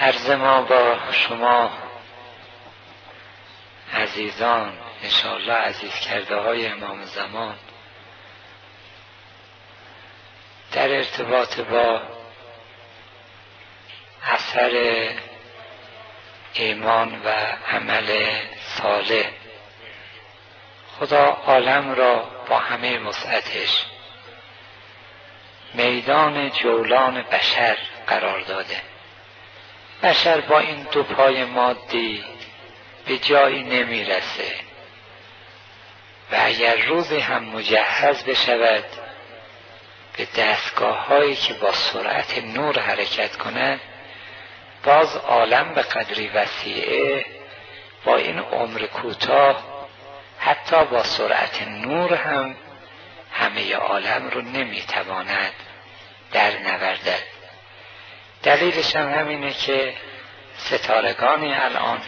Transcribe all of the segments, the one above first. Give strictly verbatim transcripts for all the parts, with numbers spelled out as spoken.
عرض ما با شما عزیزان، انشاءالله عزیز کرده های امام زمان، در ارتباط با اثر ایمان و عمل صالح، خدا عالم را با همه وسعتش میدان جولان بشر قرار داده. بشر با این دو پای مادی به جایی نمیرسه و اگر روزی هم مجهز بشود به دستگاه هایی که با سرعت نور حرکت کنند، باز عالم به قدری وسیعه با این عمر کوتاه حتی با سرعت نور هم همه عالم رو نمیتواند در نوردد. دلیلش هم همینه که ستارگانی الان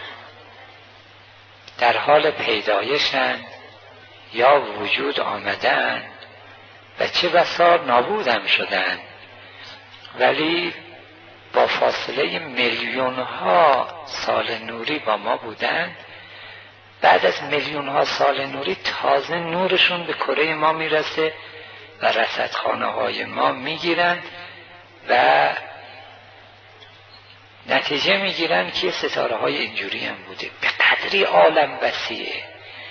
در حال پیدایشند یا وجود آمدن و چه بسا نابود هم شدن، ولی با فاصله میلیون ها سال نوری با ما بودن. بعد از میلیون ها سال نوری تازه نورشون به کره ما میرسه و رصدخانه های ما میگیرند و نتیجه میگیرن که ستاره های اینجوری هم بوده. به قدری عالم وسیعه،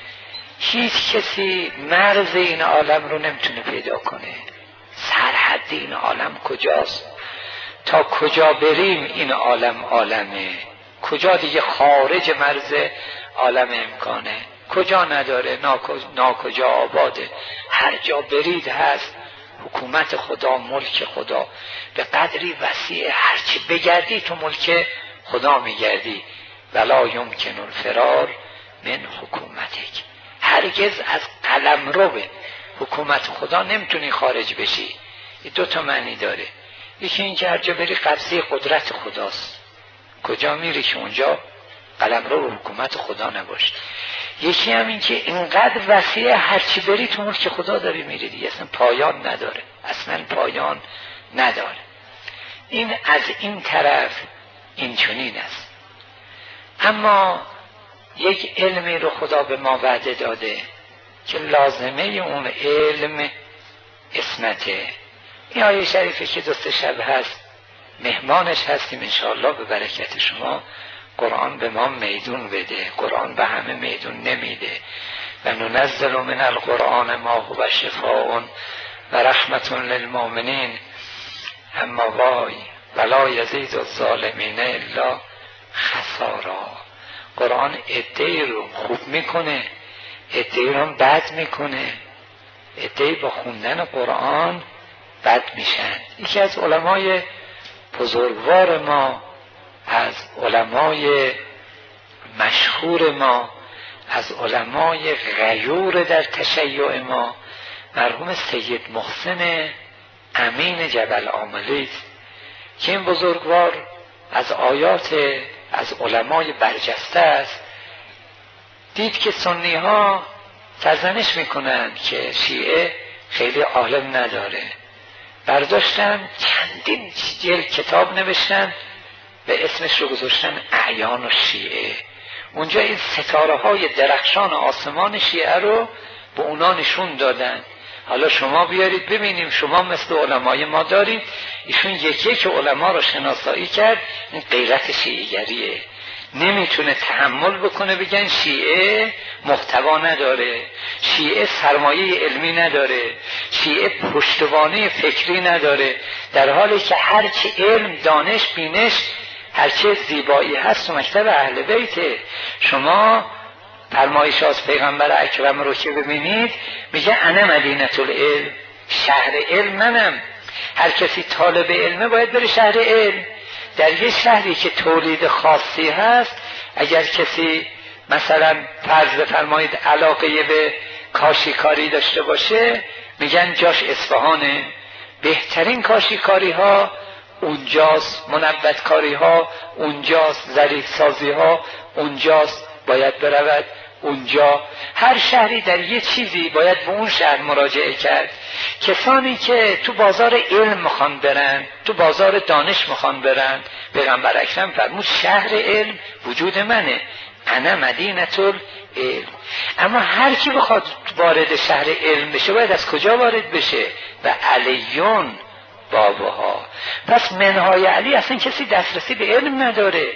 هیچ کسی مرز این عالم رو نمیتونه پیدا کنه. سرحد این عالم کجاست؟ تا کجا بریم این عالم عالمه؟ کجا دیگه خارج مرز عالم امکانه؟ کجا نداره؟ ناکجا آباده. هر جا برید هست. حکومت خدا، ملک خدا به قدری وسیع، هرچی بگردی تو ملک خدا میگردی. ولا یمکن الفرار من حکومتک، هرگز از قلمرو به حکومت خدا نمیتونی خارج بشی. این دو تا معنی داره. یکی این که هر جا بری قبضه قدرت خداست، کجا میری که اونجا قلمرو حکومت خدا نباشه. یکی هم این که اینقدر وسیع هرچی بری تو ملک خدا داری میری دیگه، اصلا پایان نداره، اصلا پایان نداره. این از این طرف این چنین است. اما یک علمی رو خدا به ما وعده داده که لازمه اون علم اسمته. این آیه شریفه که دو سه شب هست مهمانش هستیم انشاءالله، به برکت شما قرآن به ما میدون بده. قرآن به همه میدون نمیده. و ننزل من القرآن ما هو شفاء و رحمت للمؤمنین اما وای ولا یزید الظالمین الا خسارا. قرآن عده‌ای رو خوب میکنه، عده‌ای رو بد میکنه. عده‌ای با خوندن قرآن بد میشن. یکی از علمای بزرگوار ما، از علمای مشهور ما، از علمای غیور در تشیع ما، مرحوم سید محسن امین جبل عاملی است که این بزرگوار از آیات از علمای برجسته است. دید که سنی ها سرزنش میکنن که شیعه خیلی عالم نداره، برداشتن چندین جلد کتاب نوشتن به اسمش رو گذاشتن اعیان و شیعه. اونجا این ستاره های درخشان آسمان شیعه رو به اونا نشون دادن. حالا شما بیارید ببینیم، شما مثل علمای ما دارید. ایشون یکی که علما رو شناسایی کرد. این غیرت شیعه‌گریه، نمیتونه تحمل بکنه بگن شیعه محتوا نداره، شیعه سرمایه علمی نداره، شیعه پشتوانه فکری نداره، در حالی که هرچی علم، دانش، بینش، هرچی زیبایی هست و مکتب اهل بیته. شما فرمایش از پیغمبر اکرم رو که ببینید، میگه انا مدینه العلم، شهر علم منم. هر کسی طالب علمه باید بره شهر علم. در یه شهری که تولید خاصی هست، اگر کسی مثلا فرض بفرمایید علاقه به کاشیکاری داشته باشه، میگن جاش اصفهانه. بهترین کاشیکاری ها اونجاست، منبت کاری ها اونجاست، ظریف سازی ها اونجاست، باید برود اونجا هر شهری در یه چیزی باید به اون شهر مراجعه کرد. کسانی که تو بازار علم میخوان برن، تو بازار دانش میخوان برن، پیغمبر اکرم فرمود شهر علم وجود منه، انا مدینه العلم. اما هر کی بخواد وارد شهر علم بشه باید از کجا وارد بشه؟ و علیون بابها. پس منهای علی اصلا کسی دسترسی به علم نداره،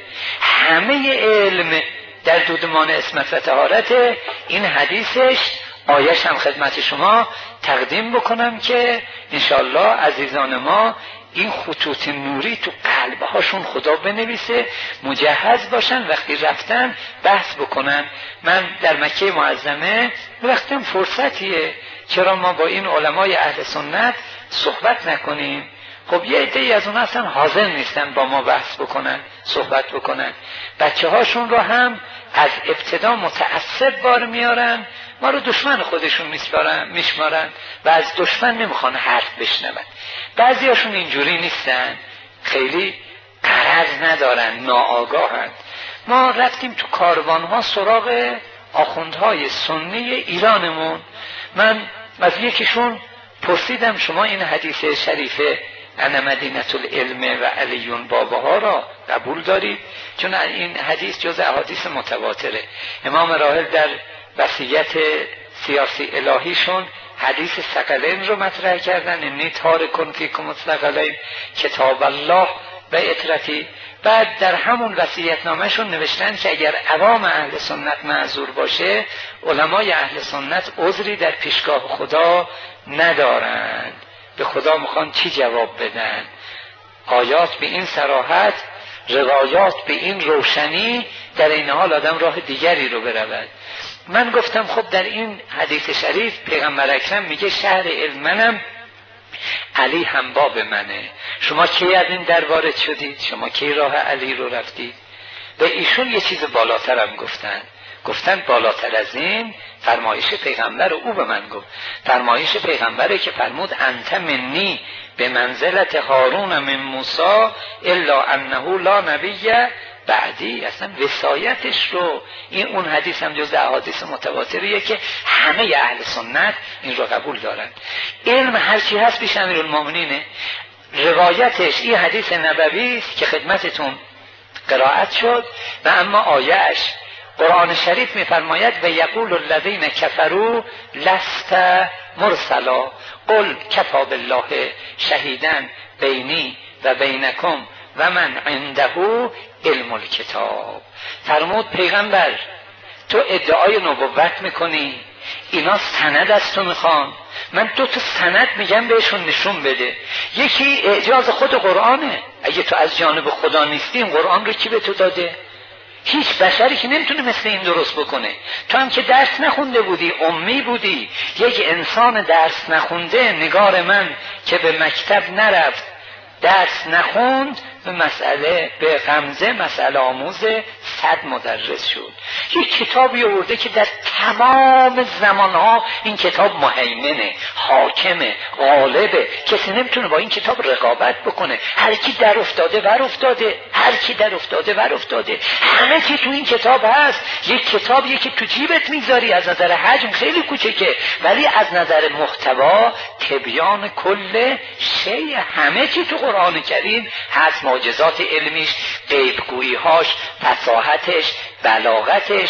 همه علم در دودمان اسمت و طهارت. این حدیثش آیش هم خدمت شما تقدیم بکنم که انشالله عزیزان ما این خطوط نوری تو قلبهاشون خدا بنویسه، مجهز باشن وقتی رفتن بحث بکنن. من در مکه معظمه وقتم فرصتیه، چرا ما با این علمای اهل سنت صحبت نکنیم؟ خب یه عده‌ای از اون اصلا حاضر نیستن با ما بحث بکنن، صحبت بکنن. بچه هاشون رو هم از ابتدا متعصب بار میارن، ما رو دشمن خودشون میشمارن و از دشمن نمیخوان حرف بشنون. بعضی هاشون اینجوری نیستن، خیلی غرض ندارن، ناآگاهن. ما رفتیم تو کاروانها سراغ آخوندهای سنی ایرانمون. من از یکیشون پرسیدم شما این حدیث شریفه انا مدینه العلم و علیون بابها را قبول دارید؟ چون این حدیث جز احادیث متواتره. امام راحل در وصیت سیاسی الهیشون حدیث ثقلین رو مطرح کردن، انی تارکن فیکم الثقلین کتاب الله و اطرتی. بعد در همون وصیت نامه‌شون نوشتن که اگر عوام اهل سنت معذور باشه، علمای اهل سنت عذری در پیشگاه خدا ندارند. به خدا میخوان چی جواب بدن؟ آیات به این صراحت، روایات به این روشنی، در این حال آدم راه دیگری رو برود. من گفتم خب در این حدیث شریف پیغمبر اکرم میگه شهر علم منم، علی هم باب منه. شما کی از این در وارد شدید؟ شما کی راه علی رو رفتید؟ و ایشون یه چیز بالاتر هم گفتن. گفتن بالاتر از این فرمایش پیغمبر او به من گفت. فرمایش پیغمبره که فرمود انت منی به منزلت هارون من موسی الا انه لا نبی بعدی. اصلا وصایتش رو، این اون حدیث هم جز احادیث متواتریه که همه اهل سنت این رو قبول دارن. علم هرچی هست پیش امیرالمومنینه. روایتش این حدیث نبوی است که خدمتتون قرائت شد و اما آیهش قرآن شریف میفرماید و یقول الذین کفروا لست مرسلا قل کفی بالله شهیدا بینی و بینکم و من عنده علم الکتاب. فرمود پیغمبر تو ادعای نبوت میکنی، اینا سند از تو میخوان، من دو تا سند میگم بهشون نشون بده. یکی اعجاز خود قرآنه، اگه تو از جانب خدا نیستی این قرآن رو کی به تو داده؟ هیچ بشری که نمیتونه مثل این درست بکنه. تو هم که درس نخونده بودی، امی بودی، یک انسان درس نخونده، نگار من که به مکتب نرفت، درس نخوند، به مسئله به غمزه مسئله آموز صد مدرس شد. یک کتابی آورده که در تمام زمانها این کتاب مهیمنه، حاکمه، غالبه، کسی نمیتونه با این کتاب رقابت بکنه. هر کی در افتاده ور افتاده، هر کی در افتاده ور افتاده، همه چی تو این کتاب هست. یک کتابیه که تو جیبت میذاری، از نظر حجم خیلی کوچکه ولی از نظر محتوا تبیان کل شیء، همه چی تو قرآن کریم هست. معجزات علمیش، غیبگویی‌هاش، فصاحتش، بلاغتش،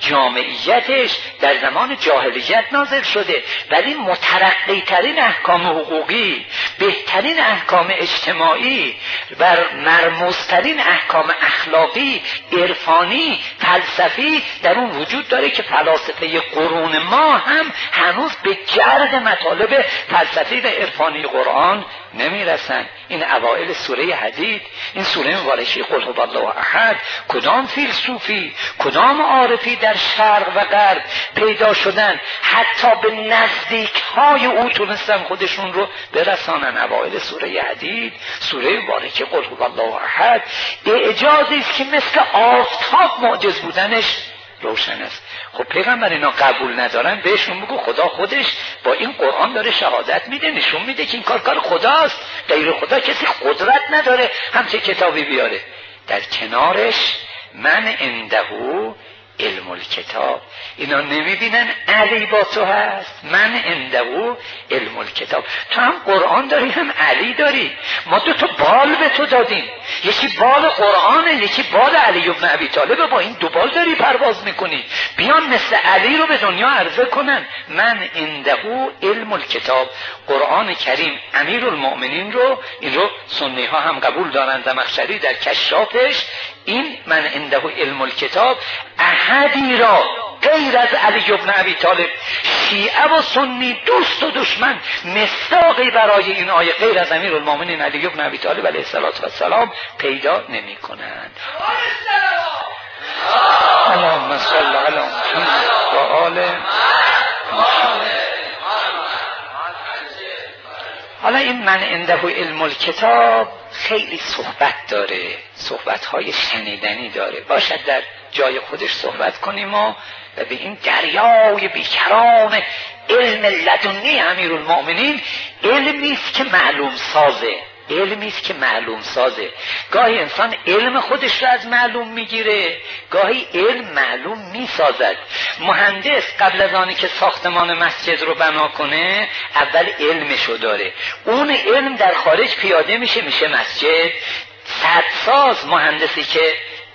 جامعیتش در زمان جاهلیت نازل شده، ولی مترقی ترین احکام حقوقی، بهترین احکام اجتماعی و مرموزترین احکام اخلاقی، عرفانی، فلسفی در اون وجود داره که فلاسفه قرون ما هم هنوز به جرد مطالب فلسفی و عرفانی قرآن نمیرسن. این اوائل سوره حدید، این سوره مبارکه قل هو الله احد، کدام فیلسوفی، کدام عارفی در شرق و غرب پیدا شدن حتی به نزدیک های او تونستن خودشون رو برسانن. اوائل سوره حدید، سوره مبارکه قل هو الله احد، اعجازی است که مثل آفتاب معجز بودنش روشن است. خب پیغمبر اینا قبول ندارن، بهشون بگو خدا خودش با این قرآن داره شهادت میده، نشون میده که این کار کار خداست، غیر خدا کسی قدرت نداره همچه کتابی بیاره. در کنارش من عنده علم الکتاب. اینا نمیبینن علی با تو هست، من عنده علم الکتاب. تو هم قرآن داری هم علی داری، ما دو تا بال به تو دادیم، یکی بال قرآنه یکی بال علی ابن ابی طالب. با این دو بال داری پرواز میکنی، بیان مثل علی رو به دنیا عرضه کنن. من عنده علم الکتاب، قرآن کریم امیر المؤمنین رو، این رو سنی ها هم قبول دارن، زمخشری در کشافش این من عنده علم الکتاب احدی را غیر از علی ابن ابی طالب، شیعه و سنی دوست و دشمن مصداقی برای این آیه غیر از امیر المؤمنین علی ابن ابی طالب علیه السلام پیدا نمی کنند. اللهم صل علی محمد و آل محمد. حالا این من عنده علم الکتاب خیلی صحبت داره، صحبت‌های شنیدنی داره. باشد در جای خودش صحبت کنیم و به این دریای بیکران علم لدنی امیرالمؤمنین، علمی است که معلوم سازه، علمی است که معلوم سازه. گاهی انسان علم خودش رو از معلوم میگیره، گاهی علم معلوم میسازد. مهندس قبل از آنی که ساختمان مسجد رو بنا کنه اول علمشو داره، اون علم در خارج پیاده میشه میشه مسجد. سدساز مهندسی که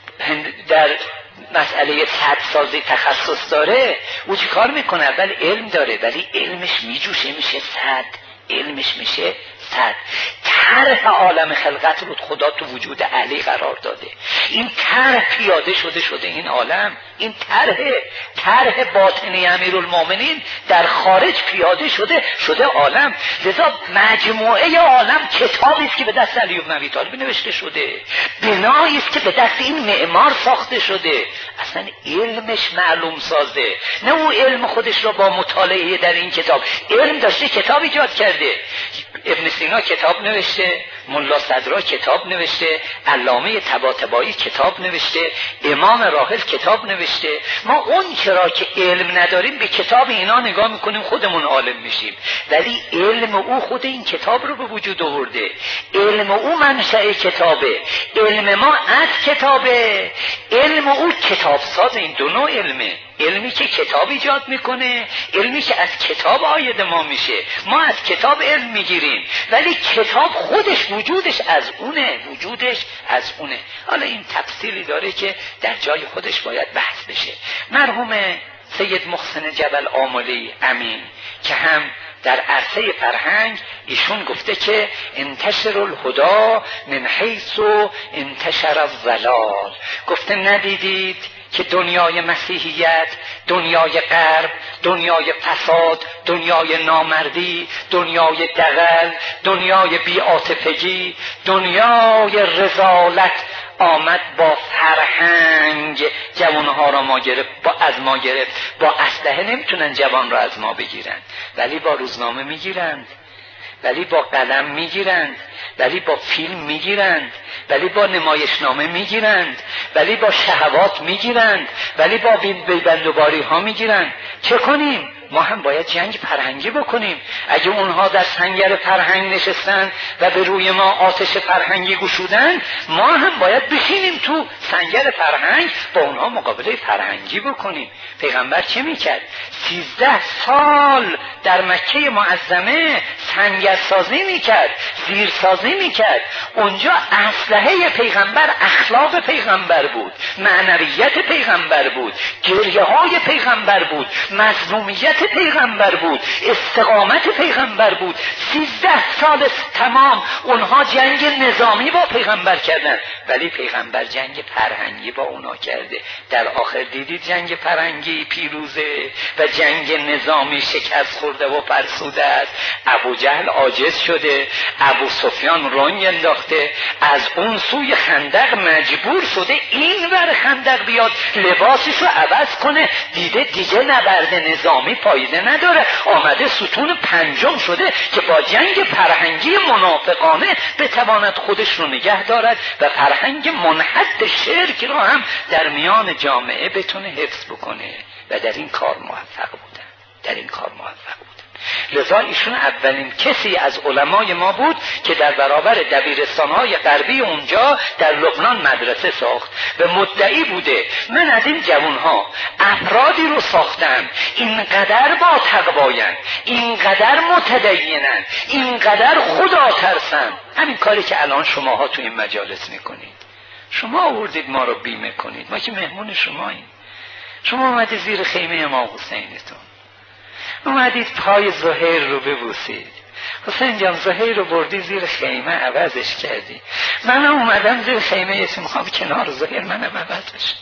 در مسئله سدسازی تخصص داره او چی کار میکنه؟ اول علم داره ولی علمش میجوشه میشه سد، علمش میشه صد. طرح عالم خلقت رو خدا تو وجود علی قرار داده، این طرح پیاده شده شده این عالم، این طرح طرح باطنی امیرالمؤمنین در خارج پیاده شده شده عالم. لذا مجموعه عالم کتابی است که به دست علی بن ابی طالب نوشته شده، بنایی است که به دست این معمار ساخته شده. اصلا علمش معلوم سازه، نه او علم خودش را با مطالعه در این کتاب، علم داشته کتاب ایجاد کرده. ابن سینا کتاب نوشته، ملا صدرا کتاب نوشته، علامه طباطبایی کتاب نوشته، امام راحل کتاب نوشته. ما اون چرا که علم نداریم به کتاب اینا نگاه میکنیم خودمون عالم میشیم، ولی علم او خود این کتاب رو به وجود آورده، علم او منشأ کتابه، علم ما از کتابه، علم او کتاب ساز. این دو نوع علمه، علمی که کتاب ایجاد میکنه، علمی که از کتاب عاید ما میشه. ما از کتاب علم میگیریم ولی کتاب خودش وجودش از اونه، وجودش از اونه. حالا این تفصیلی داره که در جای خودش باید بحث بشه. مرحوم سید محسن جبل آملی امین که هم در عرصه فرهنگ ایشون گفته که انتشر الهدا من حیث انتشر الضلال. گفته ندیدید که دنیای مسیحیت، دنیای غرب، دنیای فساد، دنیای نامردی، دنیای دغل، دنیای بی‌عاطفگی، دنیای رذالت آمد با فرهنگ جوانها را ما گرفت، با از ما گرفت. با اسلحه نمیتونن جوان را از ما بگیرن ولی با روزنامه میگیرند، ولی با قلم میگیرند، ولی با فیلم میگیرند، ولی با نمایشنامه میگیرند، ولی با شهوات میگیرند، ولی با بیبندوباری ها میگیرند. چه کنیم؟ ما هم باید جنگ فرهنگی بکنیم. اگه اونها در سنگر فرهنگ نشستن و به روی ما آتش فرهنگی گشودن، ما هم باید بشینیم تو سنگر فرهنگ با اونها مقابله فرهنگی بکنیم. پیغمبر چه میکرد؟ سیزده سال در مکه معظمه سنگرسازی میکرد، زیرسازی میکرد. اونجا اسلحه پیغمبر اخلاق پیغمبر بود، معنویت پیغمبر بود، گریه های پیغمبر بود، مظلومیت پیغمبر بود، استقامت پیغمبر بود. سیزده سال تمام اونها جنگ نظامی با پیغمبر کردن ولی پیغمبر جنگ فرهنگی با اونا کرده. در آخر دیدید جنگ فرهنگی پیروزه و جنگ نظامی شکست خورده و فرسوده است. ابو جهل عاجز شده، ابو سفیان رنگ انداخته، از اون سوی خندق مجبور شده این ور خندق بیاد لباسش رو عوض کنه، دیده دیگه نبرد نظامی فایده نداره، آمده ستون پنجم شده که با جنگ فرهنگی منافقانه بتواند خودش رو نگه دارد و فرهنگ منحط شرک را هم در میان جامعه بتونه حفظ بکنه و در این کار موفق بودن، در این کار موفق بودن. لذا ایشون اولین کسی از علمای ما بود که در برابر دبیرستان‌های غربی اونجا در لبنان مدرسه ساخت و مدعی بوده من از این جوانها افرادی رو ساختم اینقدر با تقواین، اینقدر متدینن، اینقدر خدا ترسن. همین کاری که الان شماها تو این مجالس میکنید. شما آوردید ما رو بیمه کنید، ما که مهمون شماییم. شما اومدید زیر خیمه امام حسینتون، اومدید پای زهیر رو ببوسید. حسین جان زهیر رو بردی زیر خیمه عوضش کردی، من اومدم زیر خیمه یه میخوام کنار زهیر منم عوض بشه.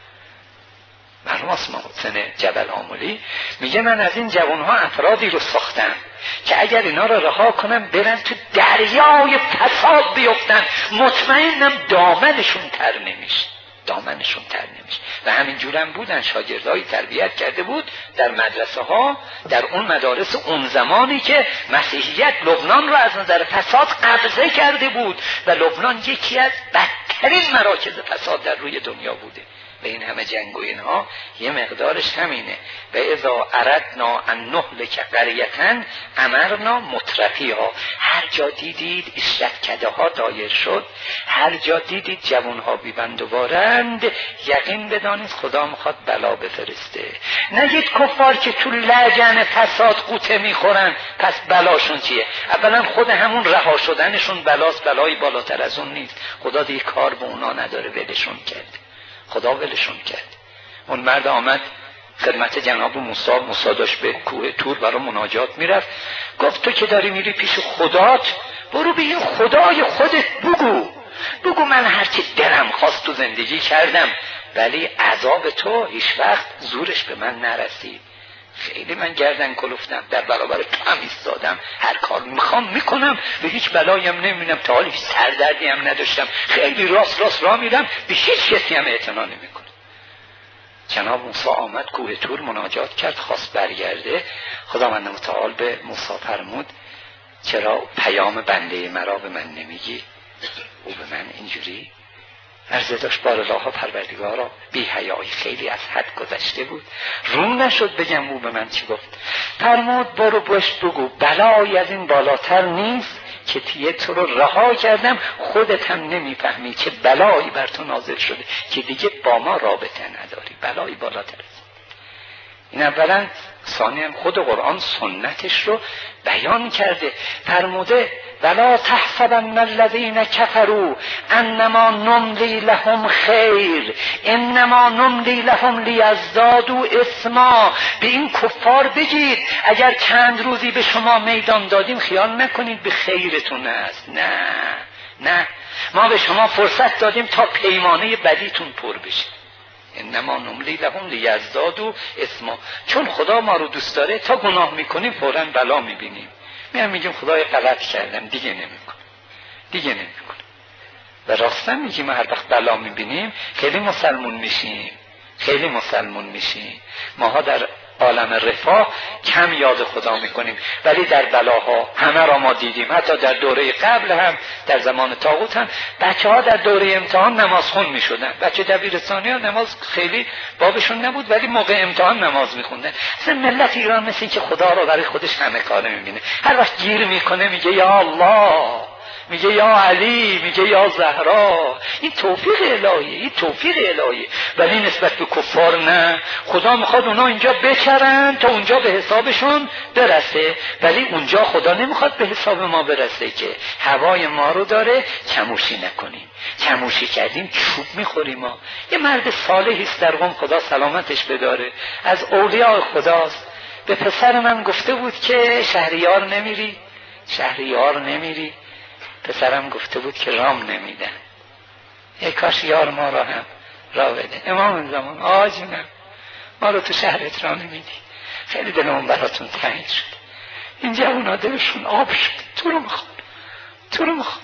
مرماس محسن جبل آمولی میگه من از این جوانها افرادی رو ساختم که اگر اینا رو رها کنم برن تو دریای فساد بیفتن، مطمئنم دامنشون تر نمیشه، دامنشون تر نمیشه. و همینجور هم بودن، شاگردایی تربیت کرده بود در مدرسه ها، در اون مدارس اون زمانی که مسیحیت لبنان رو از نظر فساد قبضه کرده بود و لبنان یکی از بدترین مراکز فساد در روی دنیا بوده. و این همه جنگ و اینها یه مقدارش همینه. و اذا اردنا ان نهلک قریة امرنا مترفیها، هر جا دیدید اشرتکده ها دایر شد، هر جا دیدید جوانها بیبندوارند، یقین بدانید خدا میخواد بلا بفرسته. نگید کفار که تو لجن فساد قوطه میخورن پس بلاشون چیه؟ اولا خود همون رها شدنشون بلاست، بلایی بالاتر از اون نیست. خدا دیگه کار به اونا نداره، ولشون کرد. خدا ولشون کرد. اون مرد آمد خدمت جناب موسی، موسی داشت به کوه تور برای مناجات میرفت، گفت تو که داری میری پیش خدات برو به این خدای خودت بگو بگو من هرچی دلم خواست تو زندگی کردم، ولی عذاب تو هیچ وقت زورش به من نرسید. خیلی من گردن کلفتم، در برابر تو هم ایستادم، هر کار میخوام میکنم، به هیچ بلایم نمیبینم، تا حالی سردردی هم نداشتم، خیلی راست راست راه میرم، به هیچ کسی هم اعتنا نمیکنم. جناب موسی آمد کوه تور مناجات کرد، خواست برگرده. خداوند متعال به موسی فرمود چرا پیام بنده مرا به من نمیگی؟ او به من اینجوری عرضه داشت بار الله پروردگارا، بی حیایی خیلی از حد گذشته بود، روم نشد بگم او به من چی گفت. فرمود برو بهش بگو بلایی از این بالاتر نیست که تیه تو رو رها کردم، خودت هم نمیفهمی چه بلایی بر تو نازل شده که دیگه با ما رابطه نداری، بلایی بالاتر است. این اولا. ثانیاً خود قرآن سنتش رو بیان کرده، فرموده ولا تحسبن الذين كفروا انما نملی لهم خیر انما نملی لهم لیزدادوا اثما. به این کفار بگید اگر چند روزی به شما میدان دادیم خیال نکنید به خیرتون است، نه نه، ما به شما فرصت دادیم تا پیمانه بدیتون پر بشه. انما نملی لهم لیزدادوا اثما. چون خدا ما رو دوست داره تا گناه میکنیم فوراً بلا میبینیم، میام میگیم خدای غلط کردم دیگه نمیکنم دیگه نمیکنم. و راستن میگیم هر وقت بلا میبینیم خیلی مسلمون میشیم، خیلی مسلمون میشیم. ماها در عالم رفاه کم یاد خدا میکنیم، ولی در بلاها همه را ما دیدیم. حتی در دوره قبل هم، در زمان طاغوت هم، بچه ها در دوره امتحان نماز خون میشدن. بچه دبیرستانی ها نماز خیلی بابشون نبود، ولی موقع امتحان نماز میخوندن. اصلا ملت ایران مثل این که خدا را برای خودش همه کاره میبینه، هر وقت گیر میکنه میگه یا الله، میگه یا علی، میگه یا زهرا. این توفیق الهیه، این توفیق الهیه. ولی نسبت به کفار نه، خدا میخواد اونا اینجا بچرن تا اونجا به حسابشون برسه، ولی اونجا خدا نمیخواد به حساب ما برسه که هوای ما رو داره چموشی نکنیم. چموشی کردیم چوب میخوریم. ما یه مرد صالحی است در قم، خدا سلامتش بداره، از اولیاء خداست. به پسر من گفته بود که شهریار نمیری، شهریار نمیری. پسرم گفته بود که رام نمیدن. یک کاش یار ما را هم را بده. امام زمان آجینم ما رو تو شهرت را نمیدی، خیلی دلمون براتون تنگ شد. اینجا اونا دلشون آب شد، تو رو میخوام، تو رو میخوام.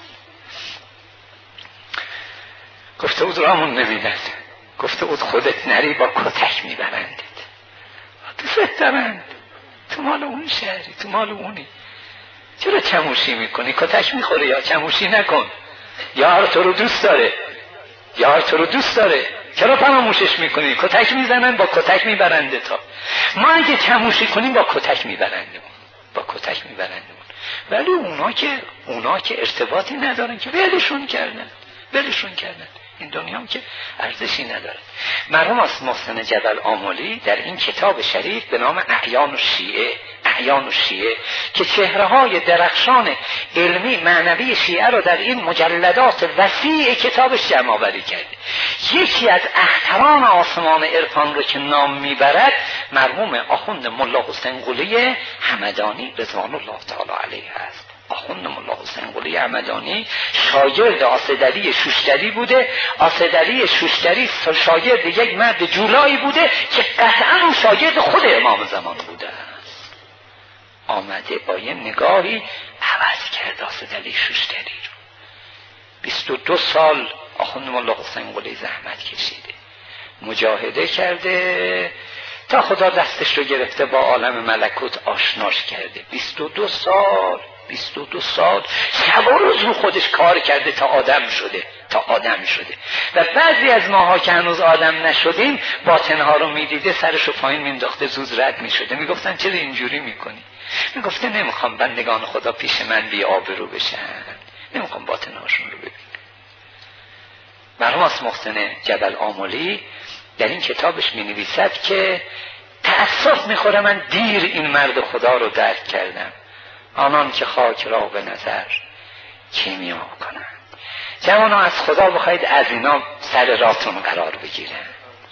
گفته بود رامون نمیدن، گفته بود خودت نری با کتک میبرندت. دوست دارند، تو مال اون شهری، تو مال اونی، چرا چموشی میکنی؟ کتک میخوره یا چموشی نکن. یار تو رو دوست داره، یار تو رو دوست داره، چرا فراموشش میکنی؟ کتک میزنن با کتک میبرنده. تا ما اگه چموشی کنیم با کتک میبرنده. با کتک میبرند. ولی اونا که اونا که ارتباطی ندارن که ولشون کردن ولشون کردن این دنیا هم که ارزشی نداره. مرحوم محسن جبل آملی در این کتاب شریف به نام اعیان الشیعه اعیان الشیعه که چهره‌های درخشان علمی معنوی شیعه رو در این مجلدات وسیع کتابش جمع آوری کرده. یکی از اختران آسمان عرفان رو که نام میبرد مرحوم آخوند ملا حسین قلی همدانی رضوان الله تعالی علیه است. آخوند ملا حسین قلی همدانی شاگرد آصدلی شوشتری بوده. آصدلی شوشتری شاگرد یک مرد جولایی بوده که قطعا اون شاگرد خود امام زمان بوده. آمده با یه نگاهی عوض کرد آصدلی شوشتری رو. بیست و دو سال آخوند ملا حسین قلی زحمت کشیده، مجاهده کرده تا خدا دستش رو گرفته با عالم ملکوت آشناش کرده. بیست و دو سال بیست و دو سال شب و روز رو خودش کار کرده تا آدم شده تا آدم شده و بعضی از ماها که هنوز آدم نشدیم باطنها رو میدیده سرشو پایین مینداخته زود رد میشده. میگفتن چرا اینجوری میکنی؟ میگفته نمیخوام بندگان خدا پیش من بی آبرو بشن، نمیخوام باطنهاشون رو ببینم. مرحوم محسن جبل آملی در این کتابش می نویسد که تأسف میخوره من دیر این مرد خدا رو درک کردم. آنان که خاک را به نظر کیمیا کنند. جوانا از خدا بخواید از اینا سر راتون قرار بگیرن،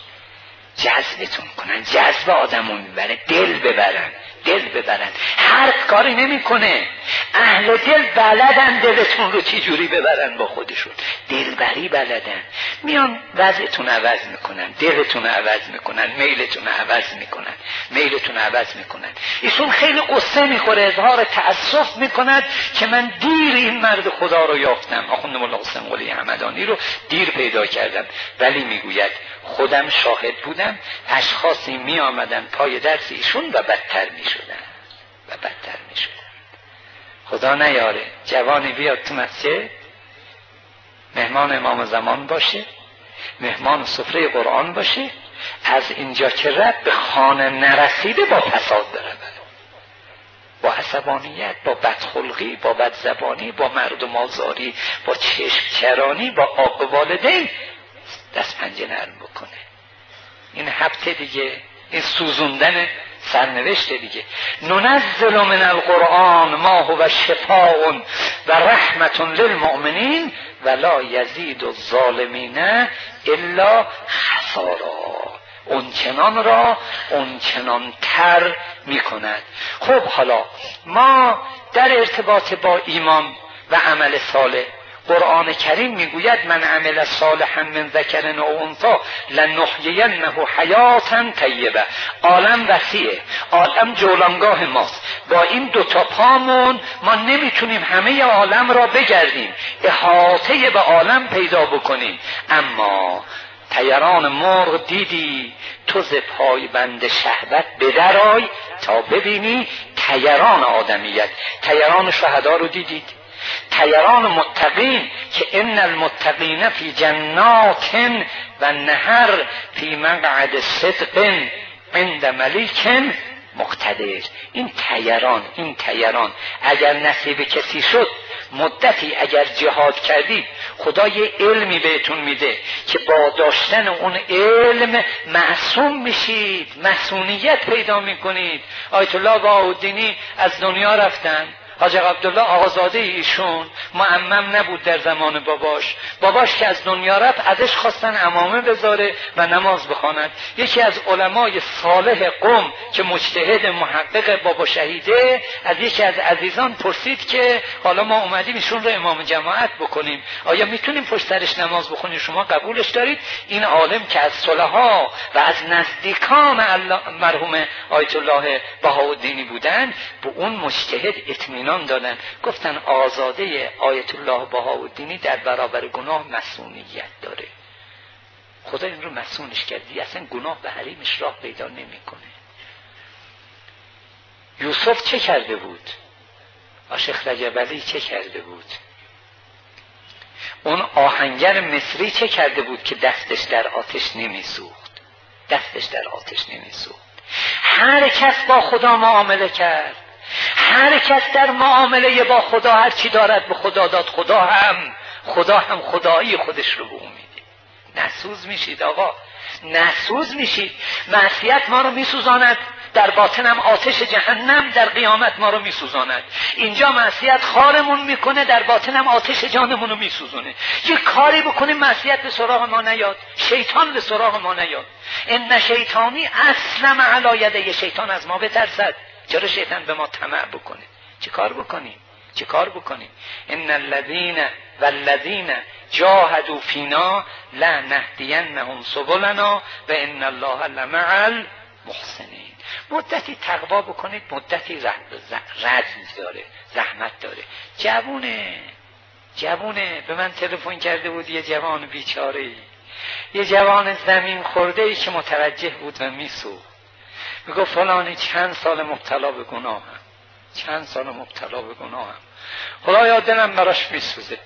جذبتون کنن، جذب آدمو میبره، دل ببرن دل ببرن. هر کاری نمی کنه. اهل دل بلدن دلتون رو چی جوری ببرن با خودشون، دلبری بلدن. میان وضعتون عوض میکنن، دلتون عوض میکنن، میلتون عوض میکنن میلتون عوض میکنن. ایشون خیلی قصه میخوره، اظهار تأسف میکند که من دیر این مرد خدا رو یافتم. آخوند ملا حسین قلی همدانی رو دیر پیدا کردم. ولی میگوید خودم شاهد بودم، اشخاصی می آمدن پای درس ایشون و بدتر می شدن و بدتر می شدن. خدا نیاره جوانی بیاد تو مسجد مهمان امام زمان باشه، مهمان سفره قرآن باشه، از اینجا که رد به خانه نرسیده با فساد برود، با عصبانیت، با بدخلقی، با بدزبانی، با مردم آزاری، با چشم چرانی، با عاق والدین دست پنجه نرم بکنه. این هبته دیگه، این سوزوندن سرنوشت دیگه. ننزل من القرآن ما هو شفاء و رحمت للمؤمنین ولا یزید الظالمین الا خسارا. اون چنان را اون چنان تر می کند. خب حالا ما در ارتباط با ایمان و عمل صالح، قرآن کریم میگوید من عمل صالحا من ذکر و انثی لنحیینه حیاتا طیبه. عالم وسیعه، عالم جولانگاه ماست. با این دوتا پامون ما نمیتونیم همه عالم را بگردیم، احاطه به عالم پیدا بکنیم. اما طیران مرغ دیدی تو ز پای بند شهوت بدرای تا ببینی طیران آدمیت. طیران شهدا رو دیدید، طیران متقین که ان المتقین فی جنات و نهر فی مقعد صدق عند ملیک مقتدر. این طیران این طیران اگر نصیب کسی شد، مدتی اگر جهاد کردید، خدا یه علمی بهتون میده که با داشتن اون علم معصوم میشید، معصومیت پیدا میکنید. آیت الله بهاءالدینی از دنیا رفتن. حاج عبدالله آقازاده ایشون معمم نبود در زمان باباش. باباش که از دنیا رفت ازش خواستن عمامه بذاره و نماز بخواند. یکی از علمای صالح قم که مجتهد محقق بابا شهیده از یکی از عزیزان پرسید که حالا ما اومدیم ایشون رو امام جماعت بکنیم، آیا میتونیم پشت سرش نماز بخونیم؟ شما قبولش دارید؟ این عالم که از صلحا و از نزدیکان مرحوم آیت الله بهاءالدینی بودن به اون مجتهد اطمینان دادن. گفتن آزاده آیت الله بهاءالدینی در برابر گناه مسئولیت داره. خدا این رو مسئولش کردی، اصلا گناه به حریمش راه پیدا نمیکنه. یوسف چه کرده بود؟ عاشق رجب علی چه کرده بود؟ اون آهنگر مصری چه کرده بود که دستش در آتش نمیسوخت؟ دستش در آتش نمیسوخت. هر کس با خدا معامله کرد، هر کس در معامله با خدا هر چی دارد به خدا داد، خدا هم خدا هم خدایی خودش رو به اون میده. نسوز میشید آقا، نسوز میشید. معصیت ما رو میسوزاند، در باطن هم آتش جهنم در قیامت ما رو میسوزاند. اینجا معصیت خارمون میکنه، در باطن هم آتش جانمون رو میسوزونه. یه کاری بکنیم معصیت به سراغ ما نیاد، شیطان به سراغ ما نیاد. ان شیطانی اسلم علی یده، شیطان از ما بترسد. چرا شیطان به ما طمع بکنه؟ چه کار بکنیم؟ چه کار بکنیم؟ ان الذین والذین جاهدوا فینا لنهدینهم سبلنا و ان الله لمع المحسنین. مدتی تقوا بکنید، مدتی رنج داره، زحمت داره. جوونه جوونه به من تلفن کرده بود یه جوان بیچاره، یه جوان زمین خورده ای که متوجه بود و میسوخت. میگو فلانی چند سال مبتلا به گناهم، چند سال مبتلا به گناهم، خدایا دلم براش میسوزه،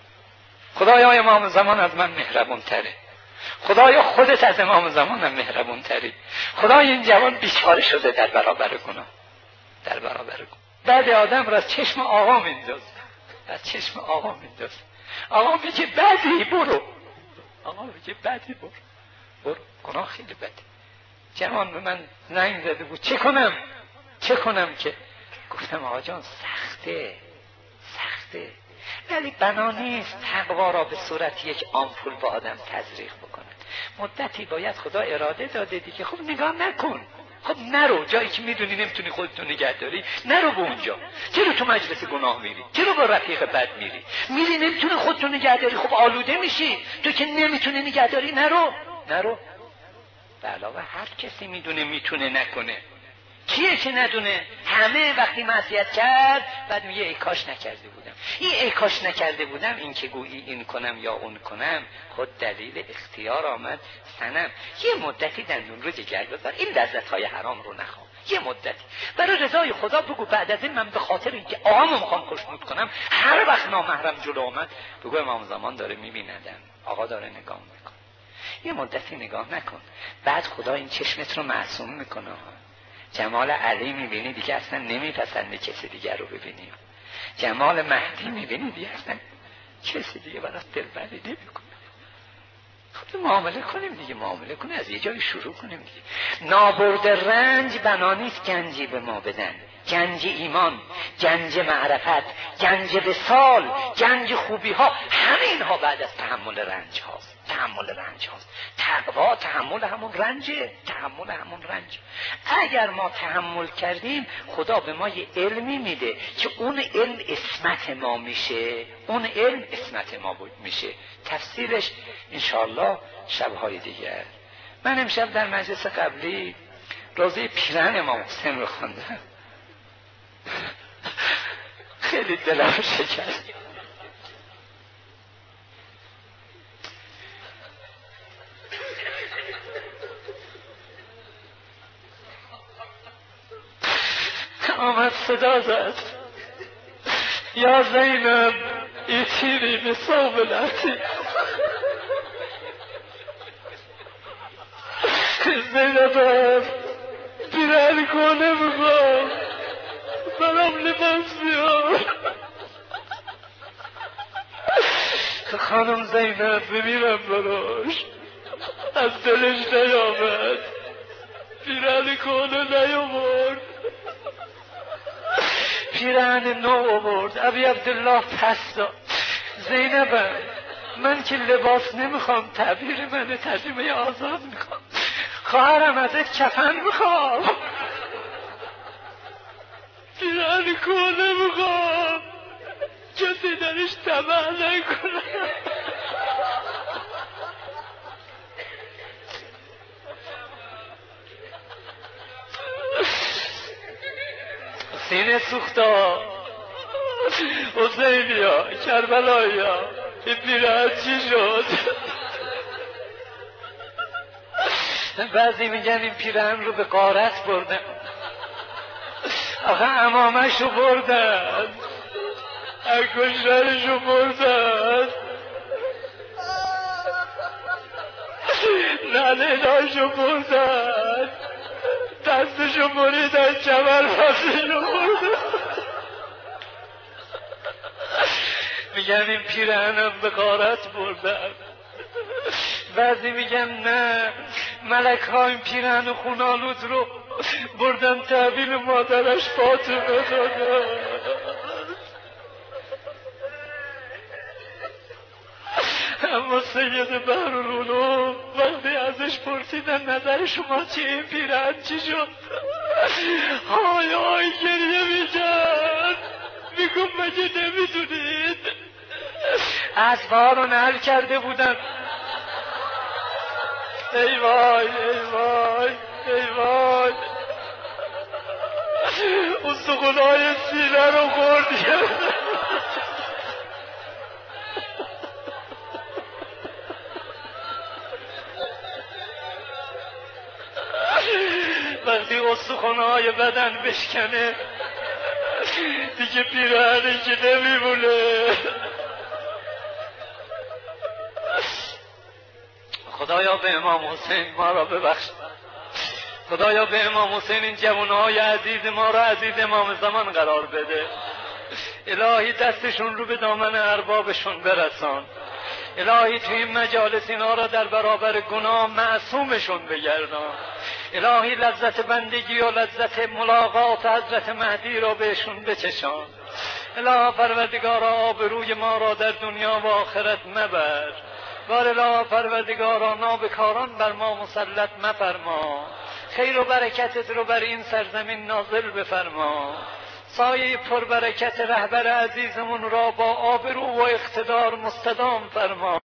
خدایا امام زمان از من مهربون تره، خدایا خودت از امام زمانم مهربون تری، خدای این جوان بیچاره شده در برابر گناه، در برابر گناه. بعد آدم را از چشم آقا میندازه، از چشم آقا میندازه. آقا میگه بدی برو، آقا میگه بدی برو، برو، گناه خیلی بده. جوان به من زنگ زده بود چه کنم چه کنم که گفتم آقا جان سخته سخته، ولی بنا نیست تقوا را به صورت یک آمپول با آدم تزریق بکنه. مدتی باید خدا اراده داده دیگه. خب نگاه نکن، خب نرو جایی که میدونی نمیتونی خودتو نگه داری، نرو به اونجا. چرا تو مجلس گناه میری؟ چرا با رفیق بد میری؟ میری نمیتونی خودتو نگه داری، خب آلوده میشی. تو که نمیتونی نگه داری نرو نرو. به علاوه هر کسی میدونه میتونه نکنه. کیه که ندونه؟ همه وقتی معصیت کرد بعد میگه ای کاش نکرده بودم. این ای کاش نکرده بودم این که گویی این کنم یا اون کنم خود دلیل اختیار آمد سنم. یه مدتی دندون رو جگر بذار، این لذت‌های حرام رو نخواه. یه مدتی برای رضای خدا بگو بعد از این من به خاطر اینکه آقامو میخوام خوشنود کنم هر وقت نامحرم جلو اومد بگو امام زمان داره میبیندم، آقا داره نگاه میکنه. یه مدتی نگاه نکن، بعد خدا این چشمت رو معصوم میکنه. جمال علی میبینی دیگه اصلا نمیپسنده کسی دیگر رو ببینی. جمال مهدی میبینی دیگه اصلا کسی دیگه برات دلبری نمیکنه. خب معامله کنیم دیگه، معامله کنیم، از یه جایی شروع کنیم دیگه. نابرد رنج بنا نیست گنجی به ما بدن، گنج ایمان، گنج معرفت، گنج وصال، گنج خوبی ها، همه اینها بعد از تحمل رنج هاست. تحمل رنج هاست. تقوا تحمل همون رنجه، تحمل همون رنج. اگر ما تحمل کردیم خدا به ما یه علمی میده که اون علم اسمت ما میشه، اون علم اسمت ما میشه. تفسیرش انشاءالله شبهای دیگر. من امشب در مجلس قبلی روزه پیرهن امام حسین رو خوندم، خیلی دلم شکست. آمد صدا زد یا زینب ایتینی بسابلتی. زینب پیرهن کنه بخوام برام لباس بیار. خانم زینب بمیرم براش، از دلش نیامد، پیرهن کنه نیامد، پیرهن نو آورد. ابی عبدالله پس داد. زینبم من که لباس نمیخوام، تعبیر منه، ترجمه آزاد میخوام، خواهرم ازت کفن میخوام، پیرهن کنه میخوام، کسی درش طمع نکنه. سینه سوختا حسینیا کربلایا این پیرهن چی شد؟ بعضی میگن این پیرهن رو به غارت بردن، آخه عمامش رو بردن، انگشترش رو بردن، ننه‌هاش رو بردن، دستشو برید از جبل پسشو برده. میگن این پیرهنم به غارت بردن، بعضی میگن نه ملک ها این پیرهن خونالود رو بردن تحویل مادرش فاطمه دادن. اما سید بحرالعلوم وقتی ازش پرسیدن نظر شما چیه این پیرهن چی شد، های های گریه میکرد، میگم مگه نمیدونید اسبها رو نعل کرده بودن. ای وای ای وای ای وای استخونهای سینه رو خوردیم. وقتی استخونهای بدن بشکنه دیگه پیرهنی که نمیمونه. خدایا به امام حسین ما را ببخش، خدایا به امام حسین این جوانهای عزیز ما را عزیز امام زمان قرار بده. الهی دستشون رو به دامن اربابشون برسان. الهی تو این مجالس اینا را در برابر گناه معصومشون بگردان. الهی لذت بندگی و لذت ملاقات حضرت مهدی را بهشون بچشان. الهی پروردگارا آبروی ما را در دنیا و آخرت مبر. بار الهی پروردگارا نابکاران بر ما مسلط مفرما. خیر و برکتت رو بر این سرزمین نازل بفرما. سایه پربرکت رهبر عزیزمون را با آبرو و اقتدار مستدام فرما.